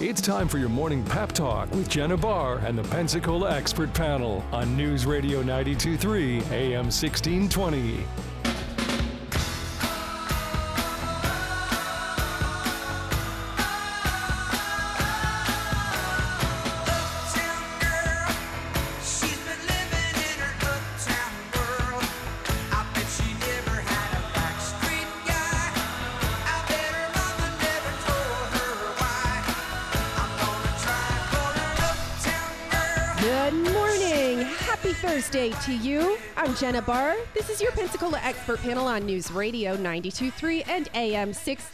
It's time for your morning pep talk with Jenna Barr and the Pensacola Expert Panel on News Radio 92.3 AM 1620. Good morning. Happy Thursday to you. I'm Jenna Barr. This is your Pensacola Expert Panel on News Radio 92.3 and AM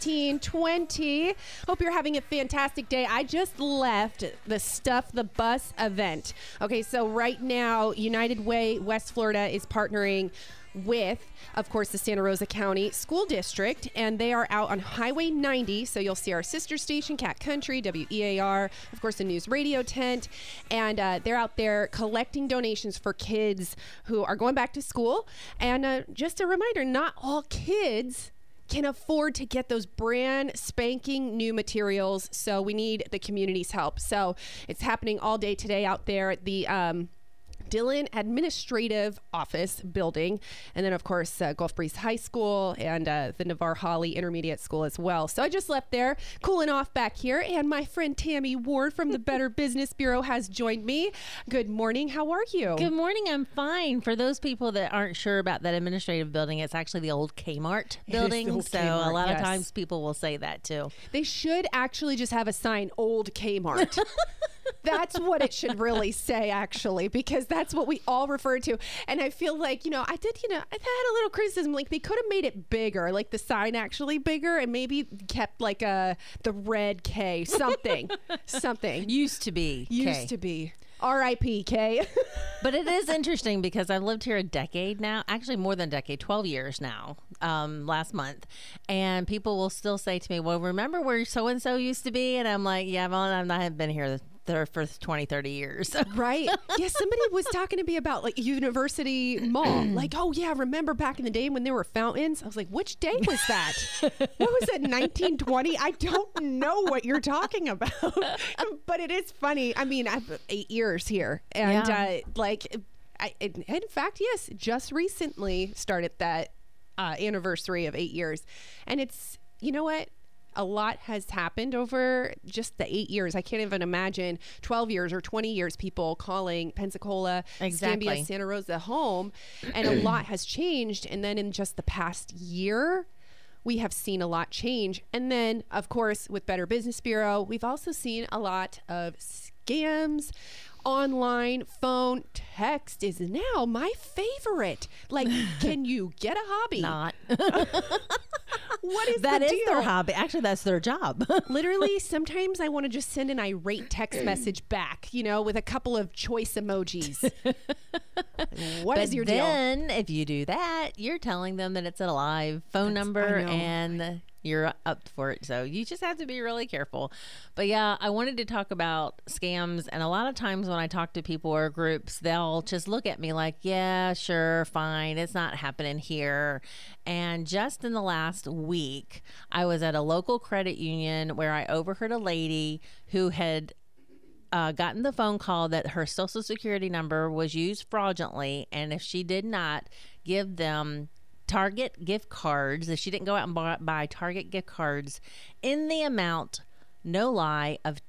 1620. Hope you're having a fantastic day. I just left the Stuff the Bus event. Okay, so right now, United Way West Florida is partnering with, of course, the Santa Rosa County School District, and they are out on Highway 90. So you'll see our sister station, Cat Country, WEAR, of course, the news radio tent, and they're out there collecting donations for kids who are going back to school. And just a reminder, not all kids can afford to get those brand spanking new materials, so we need the community's help. So it's happening all day today out there at the Dillon Administrative Office building, and then of course Gulf Breeze High School and the Navarre Holly Intermediate School as well. So I just left there, cooling off back here, and my friend Tammy Ward from the Better Business Bureau has joined me. Good morning. How are you? Good morning. I'm fine. For those people that aren't sure about that administrative building, it's actually the old Kmart building. A lot of times people will say that too. They should actually just have a sign, Old Kmart. That's what it should really say, actually, because that's what we all refer to. And I feel like, I've had a little criticism. Like, they could have made it bigger, like the sign actually bigger, and maybe kept like the red K, something. Used to be. R.I.P. K. But it is interesting because I've lived here a decade now, actually more than a decade, 12 years now, last month. And people will still say to me, well, remember where so-and-so used to be? And I'm like, yeah, well, I have been here for 20, 30 years. Right. Yeah, somebody was talking to me about like University Mall. Like, oh yeah, remember back in the day when there were fountains? I was like, which day was that? What was it, 1920? I don't know what you're talking about. But it is funny. I mean, I've 8 years here. And in fact, yes, just recently started that anniversary of 8 years. And it's, you know what? A lot has happened over just the 8 years. I can't even imagine 12 years or 20 years people calling Pensacola, Escambia, Santa Rosa home. And a lot has changed. And then in just the past year, we have seen a lot change. And then, of course, with Better Business Bureau, we've also seen a lot of scams. Online, phone, text is now my favorite. Like, can you get a hobby? Not. What is that the is deal? their hobby. Actually, that's their job. Literally, sometimes I want to just send an irate text message back, with a couple of choice emojis. What is your deal? Then, if you do that, you're telling them that it's a live phone number and you're up for it. So you just have to be really careful. But yeah, I wanted to talk about scams. And a lot of times when I talk to people or groups, they'll just look at me like, yeah, sure, fine. It's not happening here. And just in the last week, I was at a local credit union where I overheard a lady who had gotten the phone call that her social security number was used fraudulently. And if she did not give them Target gift cards, if she didn't go out and buy Target gift cards in the amount, no lie, of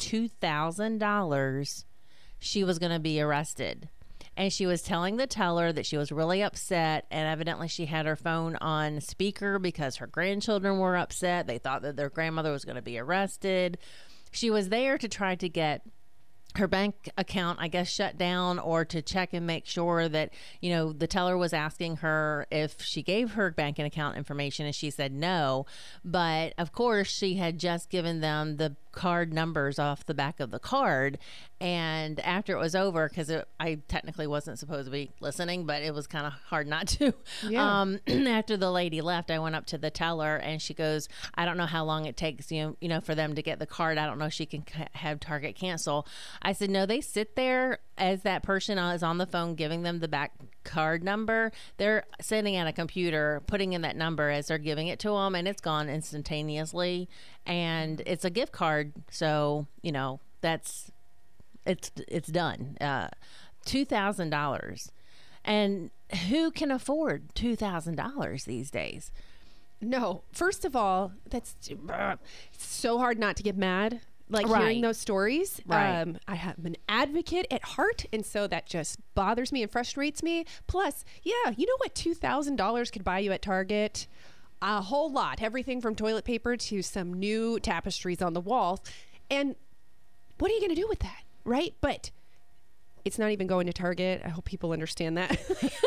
$2,000, she was going to be arrested. And she was telling the teller that she was really upset, and evidently she had her phone on speaker because her grandchildren were upset. They thought that their grandmother was going to be arrested. She was there to try to get her bank account, I guess, shut down, or to check and make sure that, the teller was asking her if she gave her bank and account information, and she said no. But of course, she had just given them the card numbers off the back of the card. And after it was over, because I technically wasn't supposed to be listening, but it was kind of hard not to. Yeah. After the lady left, I went up to the teller and she goes, I don't know how long it takes, for them to get the card. I don't know if she can have Target cancel. I said, no, they sit there as that person is on the phone giving them the back card number. They're sitting at a computer, putting in that number as they're giving it to them, and it's gone instantaneously. And it's a gift card. So, you know, it's done. $2,000. And who can afford $2,000 these days? No. First of all, it's so hard not to get mad. Like hearing those stories. Right. I have an advocate at heart, and so that just bothers me and frustrates me. Plus, yeah, you know what $2,000 could buy you at Target? A whole lot. Everything from toilet paper to some new tapestries on the walls. And what are you going to do with that? Right? But it's not even going to Target. I hope people understand that.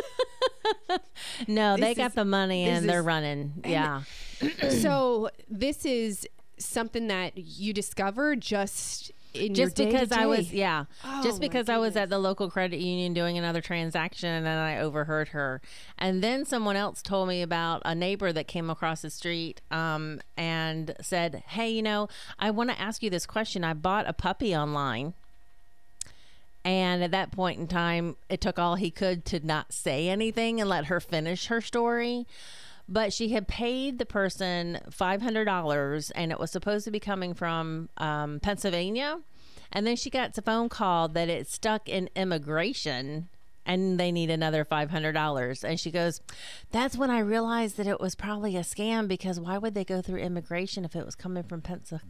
No, they got the money and they're running. Yeah. So this is something that you discovered just in your day-to-day? Just because I was at the local credit union doing another transaction, and then I overheard her. And then someone else told me about a neighbor that came across the street and said, hey, you know, I want to ask you this question. I bought a puppy online. And at that point in time, it took all he could to not say anything and let her finish her story. But she had paid the person $500, and it was supposed to be coming from Pennsylvania. And then she got a phone call that it's stuck in immigration and they need another $500. And she goes, that's when I realized that it was probably a scam, because why would they go through immigration if it was coming from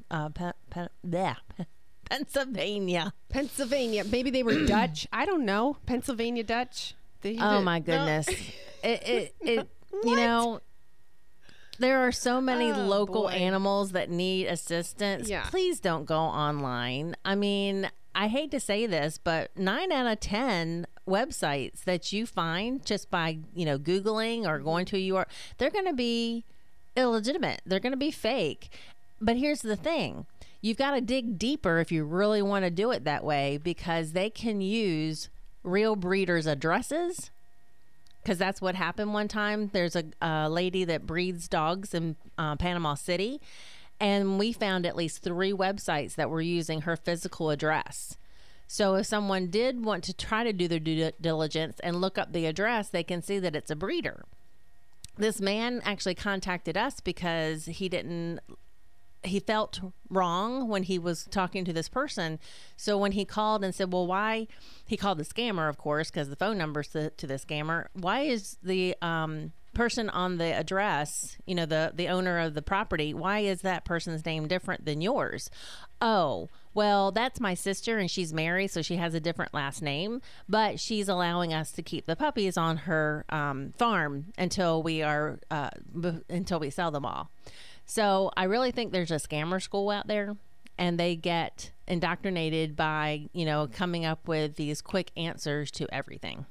Pennsylvania? Pennsylvania. Maybe they were Dutch. I don't know. Pennsylvania Dutch. My goodness. You know, there are so many local animals that need assistance. Yeah. Please don't go online. I mean, I hate to say this, but 9 out of 10 websites that you find just by, you know, Googling or going to a URL, they're going to be illegitimate. They're going to be fake. But here's the thing. You've got to dig deeper if you really want to do it that way, because they can use real breeders' addresses. Because that's what happened one time. There's a lady that breeds dogs in Panama City, and we found at least 3 websites that were using her physical address. So if someone did want to try to do their due diligence and look up the address, they can see that it's a breeder. This man actually contacted us because he felt wrong when he was talking to this person. So when he called and said, well, why, he called the scammer, of course, because the phone number's to the scammer. Why is the person on the address, you know, the owner of the property, why is that person's name different than yours? Oh, well, that's my sister, and she's married, so she has a different last name, but she's allowing us to keep the puppies on her farm until we sell them all. So I really think there's a scammer school out there, and they get indoctrinated by, you know, coming up with these quick answers to everything.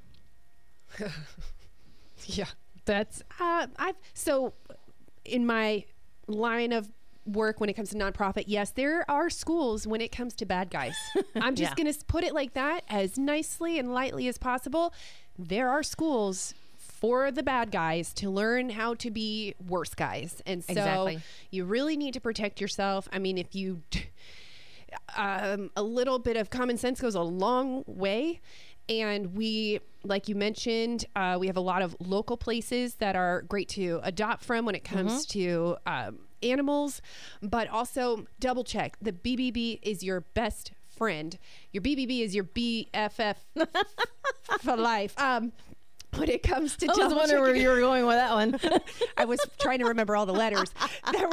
Yeah, that's so in my line of work when it comes to nonprofit, yes, there are schools when it comes to bad guys. I'm just going to put it like that, as nicely and lightly as possible. There are schools for the bad guys to learn how to be worse guys. And so you really need to protect yourself. I mean, if you a little bit of common sense goes a long way. And we, like you mentioned, we have a lot of local places that are great to adopt from when it comes to animals, but also double check. The BBB is your best friend. Your BBB is your BFF for life. When it comes to, I was wondering where you were going with that one. I was trying to remember all the letters. I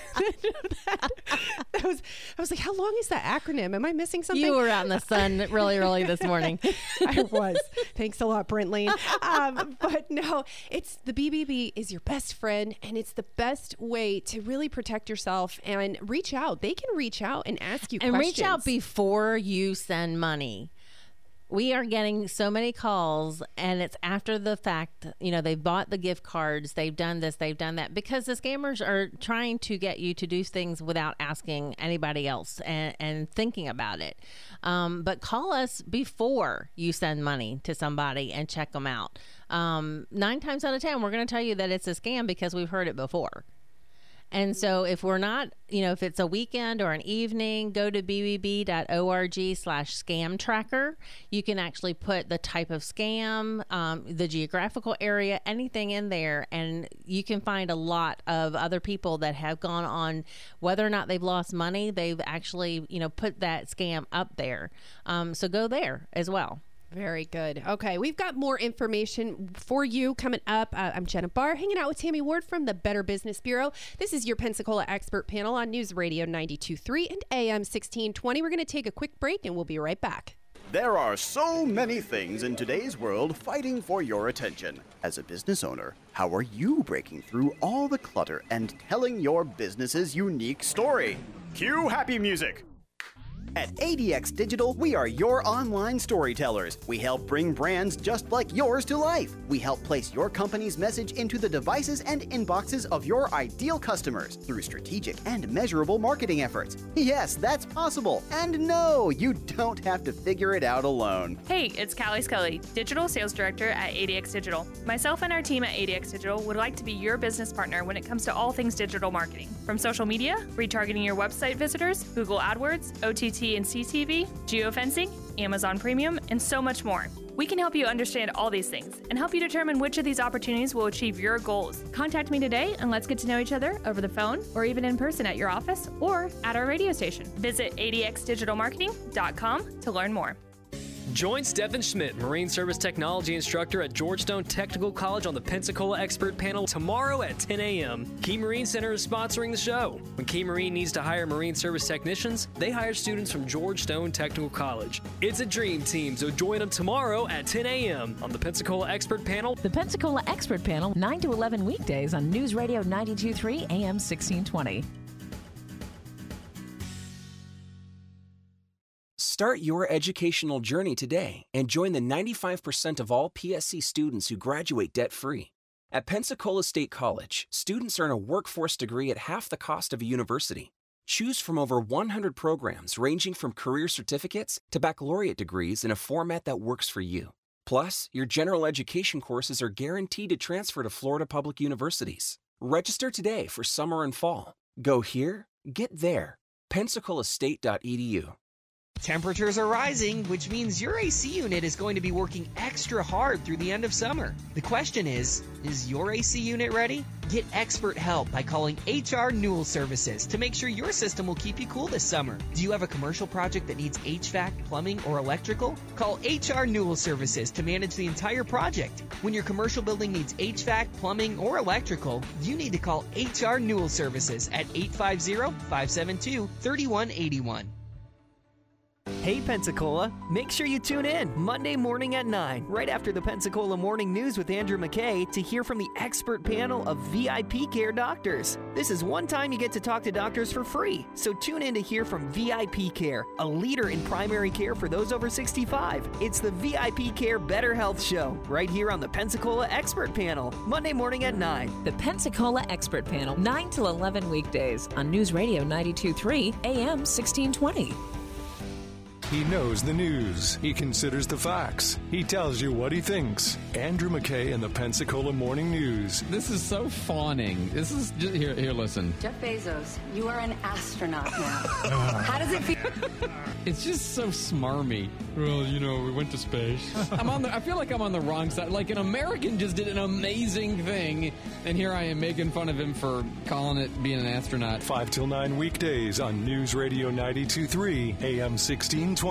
was like, how long is that acronym? Am I missing something? You were out in the sun really early this morning. I was. Thanks a lot, Brent Lane. But no, it's the BBB is your best friend, and it's the best way to really protect yourself and reach out. They can reach out and ask you questions. And reach out before you send money. We are getting so many calls, and it's after the fact, you know, they've bought the gift cards, they've done this, they've done that, because the scammers are trying to get you to do things without asking anybody else and thinking about it. But call us before you send money to somebody and check them out. 9 times out of 10, we're going to tell you that it's a scam because we've heard it before. And so if we're not, if it's a weekend or an evening, go to bbb.org/scam tracker. You can actually put the type of scam, the geographical area, anything in there, and you can find a lot of other people that have gone on, whether or not they've lost money, they've actually, put that scam up there. So go there as well. Very good. Okay, we've got more information for you coming up. I'm Jenna Barr, hanging out with Tammy Ward from the Better Business Bureau. This is your Pensacola Expert Panel on News Radio 92.3 and AM 1620. We're going to take a quick break, and we'll be right back. There are so many things in today's world fighting for your attention. As a business owner, how are you breaking through all the clutter and telling your business's unique story? Cue happy music! At ADX Digital, we are your online storytellers. We help bring brands just like yours to life. We help place your company's message into the devices and inboxes of your ideal customers through strategic and measurable marketing efforts. Yes, that's possible. And no, you don't have to figure it out alone. Hey, it's Callie Scully, Digital Sales Director at ADX Digital. Myself and our team at ADX Digital would like to be your business partner when it comes to all things digital marketing. From social media, retargeting your website visitors, Google AdWords, OTT and CTV, geofencing, Amazon Premium, and so much more. We can help you understand all these things and help you determine which of these opportunities will achieve your goals. Contact me today and let's get to know each other over the phone or even in person at your office or at our radio station. Visit adxdigitalmarketing.com to learn more. Join Stephen Schmidt, Marine Service Technology Instructor at Georgetown Technical College on the Pensacola Expert Panel tomorrow at 10 a.m. Key Marine Center is sponsoring the show. When Key Marine needs to hire Marine Service technicians, they hire students from Georgetown Technical College. It's a dream team, so join them tomorrow at 10 a.m. on the Pensacola Expert Panel. The Pensacola Expert Panel, 9 to 11 weekdays on News Radio 92.3 AM 1620. Start your educational journey today and join the 95% of all PSC students who graduate debt-free. At Pensacola State College, students earn a workforce degree at half the cost of a university. Choose from over 100 programs ranging from career certificates to baccalaureate degrees in a format that works for you. Plus, your general education courses are guaranteed to transfer to Florida public universities. Register today for summer and fall. Go here, get there. PensacolaState.edu. Temperatures are rising, which means your AC unit is going to be working extra hard through the end of summer. The question is your AC unit ready? Get expert help by calling HR Newell Services to make sure your system will keep you cool this summer. Do you have a commercial project that needs HVAC, plumbing, or electrical? Call HR Newell Services to manage the entire project. When your commercial building needs HVAC, plumbing, or electrical, you need to call HR Newell Services at 850-572-3181. Hey Pensacola, make sure you tune in Monday morning at 9, right after the Pensacola Morning News with Andrew McKay, to hear from the expert panel of VIP Care doctors. This is one time you get to talk to doctors for free, so tune in to hear from VIP Care, a leader in primary care for those over 65. It's the VIP Care Better Health Show, right here on the Pensacola Expert Panel, Monday morning at 9. The Pensacola Expert Panel, 9 to 11 weekdays on News Radio 92.3 AM 1620. He knows the news. He considers the facts. He tells you what he thinks. Andrew McKay and the Pensacola Morning News. This is so fawning. This is just, here, listen. Jeff Bezos, you are an astronaut now. How does it feel? It's just so smarmy. Well, we went to space. I feel like I'm on the wrong side. Like an American just did an amazing thing, and here I am making fun of him for calling it being an astronaut. 5 till 9 weekdays on News Radio 92.3 AM 1620.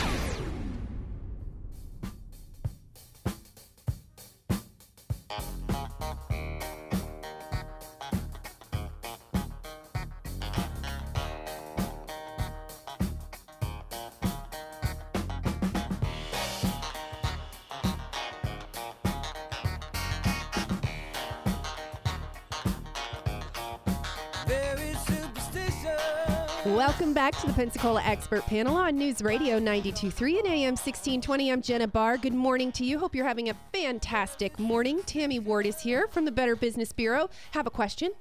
Welcome back to the Pensacola Expert Panel on News Radio 92.3 and AM 1620. I'm Jenna Barr. Good morning to you. Hope you're having a fantastic morning. Tammy Ward is here from the Better Business Bureau. Have a question?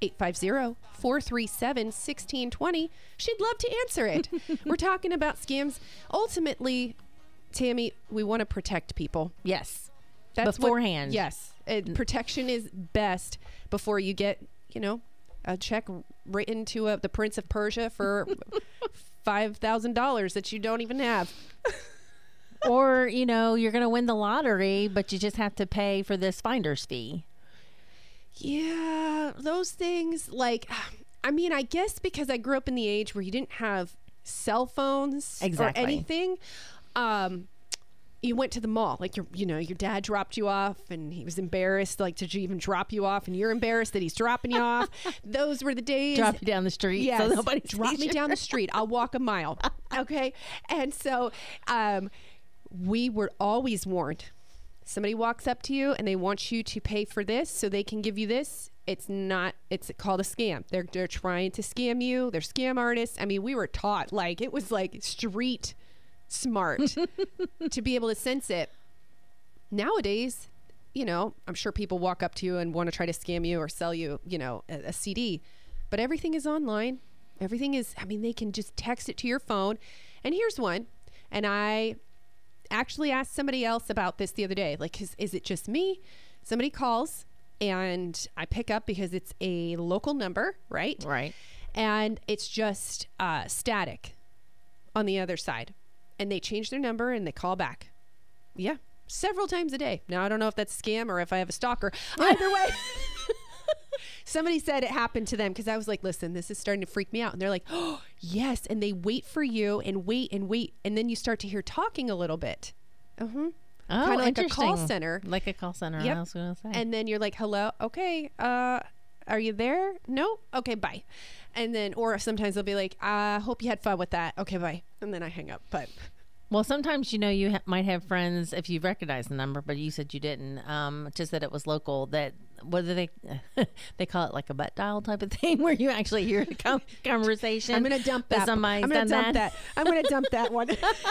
850-437-1620. She'd love to answer it. We're talking about scams. Ultimately, Tammy, we want to protect people. Yes. That's beforehand. Yes. Protection is best before you get, a check written to the Prince of Persia for $5,000 that you don't even have. Or, you know, you're going to win the lottery, but you just have to pay for this finder's fee. Yeah, those things, like, I mean, I guess because I grew up in the age where you didn't have cell phones or anything. You went to the mall, like your dad dropped you off and he was embarrassed, like, to even drop you off, and you're embarrassed that he's dropping you off. Those were the days. Drop you down the street. Yes. So nobody drop me down the street. I'll walk a mile. Okay. And so, we were always warned. Somebody walks up to you and they want you to pay for this so they can give you this. It's called a scam. They're trying to scam you. They're scam artists. I mean, we were taught, like, it was like street smart to be able to sense it. Nowadays, you know, I'm sure people walk up to you and want to try to scam you or sell you, you know, a CD, but everything is online. Everything is, I mean, they can just text it to your phone. And here's one. And I actually asked somebody else about this the other day. Like, is it just me? Somebody calls and I pick up because it's a local number, right? Right. And it's just static on the other side. And they change their number and they call back. Yeah. Several times a day. Now, I don't know if that's a scam or if I have a stalker. Either way. Somebody said it happened to them because I was like, listen, this is starting to freak me out. And they're like, oh, yes. And they wait for you and wait and wait. And then you start to hear talking a little bit. Oh, kind of like a call center. Like a call center. Yep. I was going to say. And then you're like, hello. Okay. Are you there? No? Okay, bye. And then, or sometimes they'll be like, I hope you had fun with that. Okay, bye. And then I hang up. But well, sometimes, you know, you might have friends, if you recognize the number, but you said you didn't, just that it was local, that, what do they call it, like a butt dial type of thing, where you actually hear the conversation. I'm going to dump that. I'm going to dump that. I'm going to dump that one.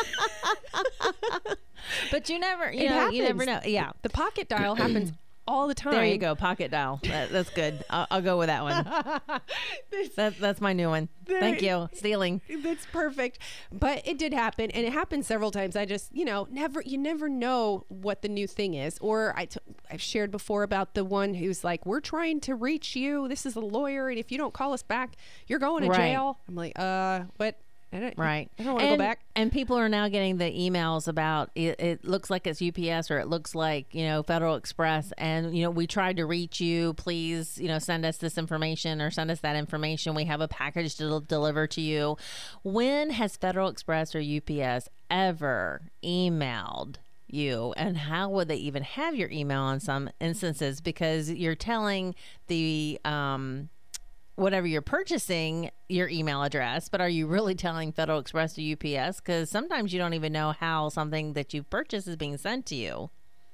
But you never know. Yeah. The pocket dial happens all the time. There you go. Pocket dial. That's good. I'll go with that one. That's my new one. Thank you. Stealing. That's perfect. But it did happen, and it happened several times. I just, you never know what the new thing is. Or I've shared before about the one who's like, we're trying to reach you. This is a lawyer, and if you don't call us back, you're going to jail. I'm like, what? I don't want to go back. And people are now getting the emails about it looks like it's UPS, or it looks like, you know, Federal Express. And, you know, we tried to reach you. Please, you know, send us this information or send us that information. We have a package to deliver to you. When has Federal Express or UPS ever emailed you? And how would they even have your email in some instances? Because you're telling the whatever you're purchasing your email address, but are you really telling Federal Express to UPS? Because sometimes you don't even know how something that you've purchased is being sent to you.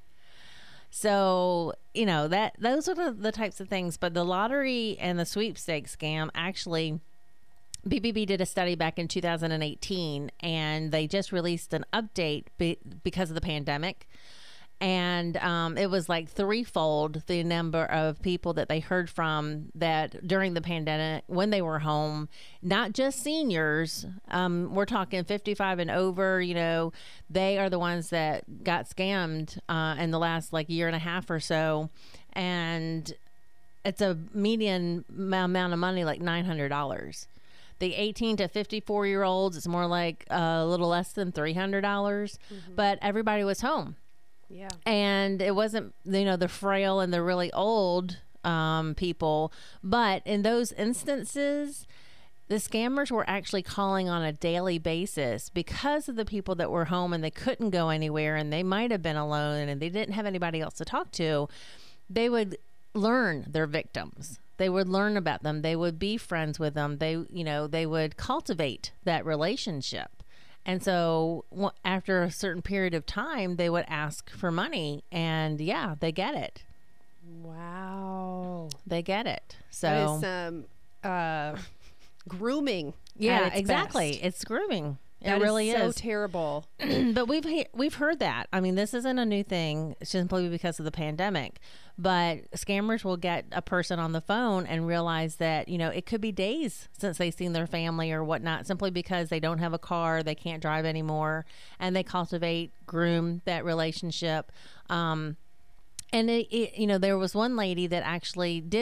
So, you know, those are the types of things. But the lottery and the sweepstakes scam, actually, BBB did a study back in 2018, and they just released an update because of the pandemic. And it was like threefold the number of people that they heard from that during the pandemic when they were home, not just seniors. We're talking 55 and over, you know, they are the ones that got scammed in the last like year and a half or so. And it's a median amount of money, like $900. The 18 to 54-year-olds, it's more like a little less than $300, but everybody was home. Yeah. And it wasn't, you know, the frail and the really old people. But in those instances, the scammers were actually calling on a daily basis because of the people that were home and they couldn't go anywhere and they might have been alone and they didn't have anybody else to talk to. They would learn their victims. They would learn about them. They would be friends with them. They would cultivate that relationship. And so after a certain period of time, they would ask for money, and yeah, they get it. Wow. They get it. So that is grooming. Yeah, exactly. Best. It's grooming. That really is so terrible. But we've heard that. I mean, this isn't a new thing simply because of the pandemic. But scammers will get a person on the phone and realize that, you know, it could be days since they've seen their family or whatnot, simply because they don't have a car, they can't drive anymore, and they groom that relationship. And you know, there was one lady that actually did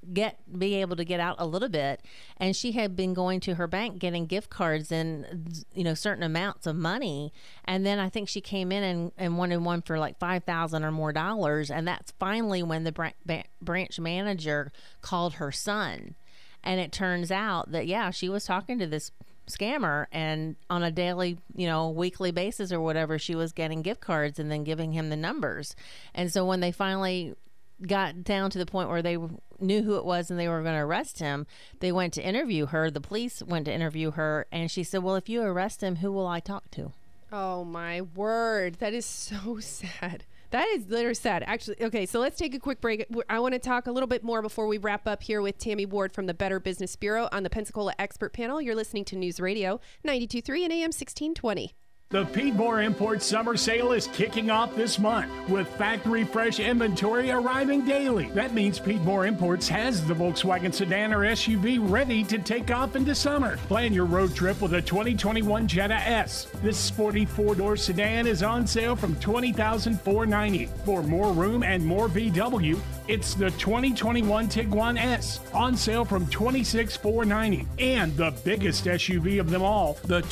be able to get out a little bit. And she had been going to her bank getting gift cards and, certain amounts of money. And then I think she came in and wanted one for like $5,000 or more dollars. And that's finally when the branch manager called her son. And it turns out that, she was talking to this scammer, and on a daily, weekly basis or whatever, she was getting gift cards and then giving him the numbers. And so when they finally got down to the point where they knew who it was and they were going to arrest him, they went to interview her. The police went to interview her, and she said, well, if you arrest him, who will I talk to? Oh my word. That is so sad. That is literally sad. Actually, okay, so let's take a quick break. I want to talk a little bit more before we wrap up here with Tammy Ward from the Better Business Bureau on the Pensacola Expert Panel. You're listening to News Radio 92.3 and AM 1620. The Pete Moore Import Summer Sale is kicking off this month with factory fresh inventory arriving daily. That means Pete Moore Imports has the Volkswagen sedan or SUV ready to take off into summer. Plan your road trip with a 2021 Jetta S. This sporty four-door sedan is on sale from $20,490. For more room and more VW, it's the 2021 Tiguan S on sale from $26,490. And the biggest SUV of them all, the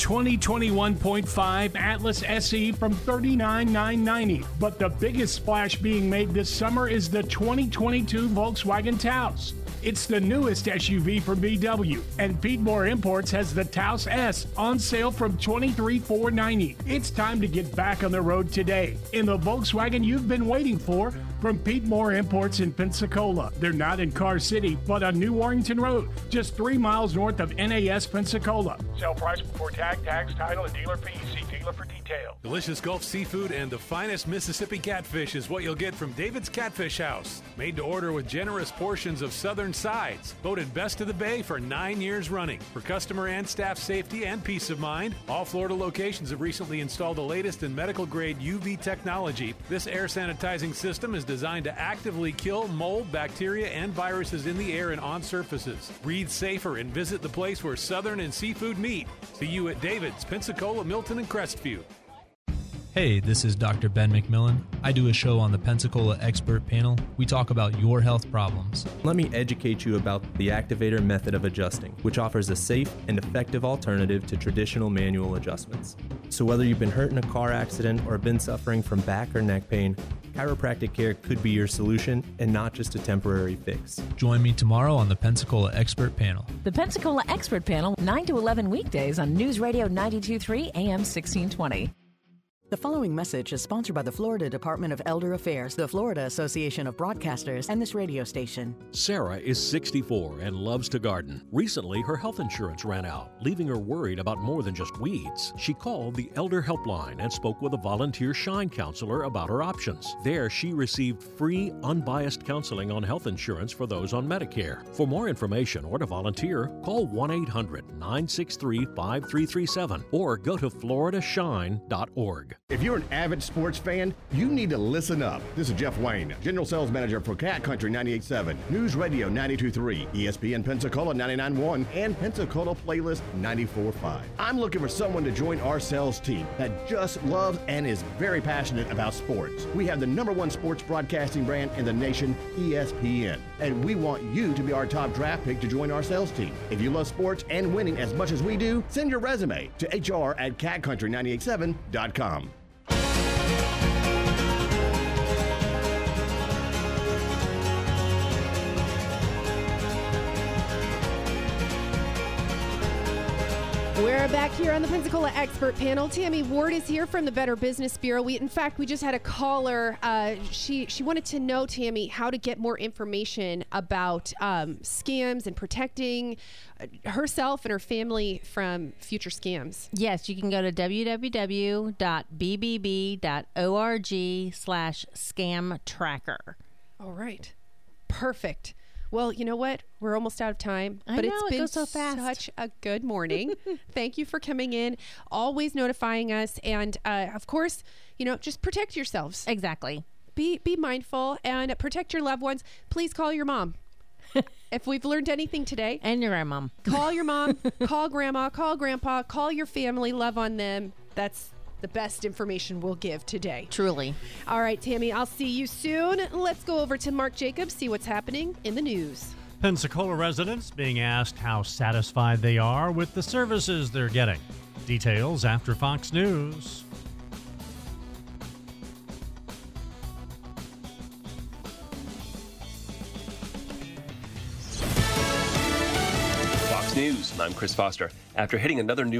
2021.5 Atlas SE from $39,990. But the biggest splash being made this summer is the 2022 Volkswagen Taos. It's the newest SUV from VW, and Pete Moore Imports has the Taos S on sale from $23,490. It's time to get back on the road today in the Volkswagen you've been waiting for from Pete Moore Imports in Pensacola. They're not in Car City, but on New Warrington Road, just 3 miles north of NAS Pensacola. Sale price before tax, title, and dealer fees. See dealer for details. Delicious Gulf seafood and the finest Mississippi catfish is what you'll get from David's Catfish House. Made to order with generous portions of southern sides. Voted best of the Bay for 9 years running. For customer and staff safety and peace of mind, all Florida locations have recently installed the latest in medical-grade UV technology. This air sanitizing system is designed to actively kill mold, bacteria, and viruses in the air and on surfaces. Breathe safer and visit the place where southern and seafood meet. See you at David's, Pensacola, Milton, and Crestview. Hey, this is Dr. Ben McMillan. I do a show on the Pensacola Expert Panel. We talk about your health problems. Let me educate you about the Activator method of adjusting, which offers a safe and effective alternative to traditional manual adjustments. So whether you've been hurt in a car accident or been suffering from back or neck pain, chiropractic care could be your solution and not just a temporary fix. Join me tomorrow on the Pensacola Expert Panel. The Pensacola Expert Panel, 9 to 11 weekdays on News Radio 92.3 AM 1620. The following message is sponsored by the Florida Department of Elder Affairs, the Florida Association of Broadcasters, and this radio station. Sarah is 64 and loves to garden. Recently, her health insurance ran out, leaving her worried about more than just weeds. She called the Elder Helpline and spoke with a volunteer Shine counselor about her options. There, she received free, unbiased counseling on health insurance for those on Medicare. For more information or to volunteer, call 1-800-963-5337 or go to floridashine.org. If you're an avid sports fan, you need to listen up. This is Jeff Wayne, General Sales Manager for Cat Country 98.7, News Radio 92.3, ESPN Pensacola 99.1, and Pensacola Playlist 94.5. I'm looking for someone to join our sales team that just loves and is very passionate about sports. We have the #1 sports broadcasting brand in the nation, ESPN, and we want you to be our top draft pick to join our sales team. If you love sports and winning as much as we do, send your resume to hr@catcountry987.com. We're back here on the Pensacola Expert Panel. Tammy Ward is here from the Better Business Bureau. In fact, we just had a caller. She wanted to know, Tammy, how to get more information about scams and protecting herself and her family from future scams. Yes, you can go to www.bbb.org/scam tracker. All right. Perfect. Well, you know what? We're almost out of time, but it's been goes so fast. Such a good morning. Thank you for coming in, always notifying us, and of course, just protect yourselves. Exactly. Be mindful and protect your loved ones. Please call your mom. If we've learned anything today, and your grandma, call your mom, call grandma, call grandpa, call your family, love on them. That's the best information we'll give today. Truly. All right, Tammy, I'll see you soon. Let's go over to Mark Jacobs, see what's happening in the news. Pensacola residents being asked how satisfied they are with the services they're getting. Details after Fox News. Fox News, I'm Chris Foster. After hitting another new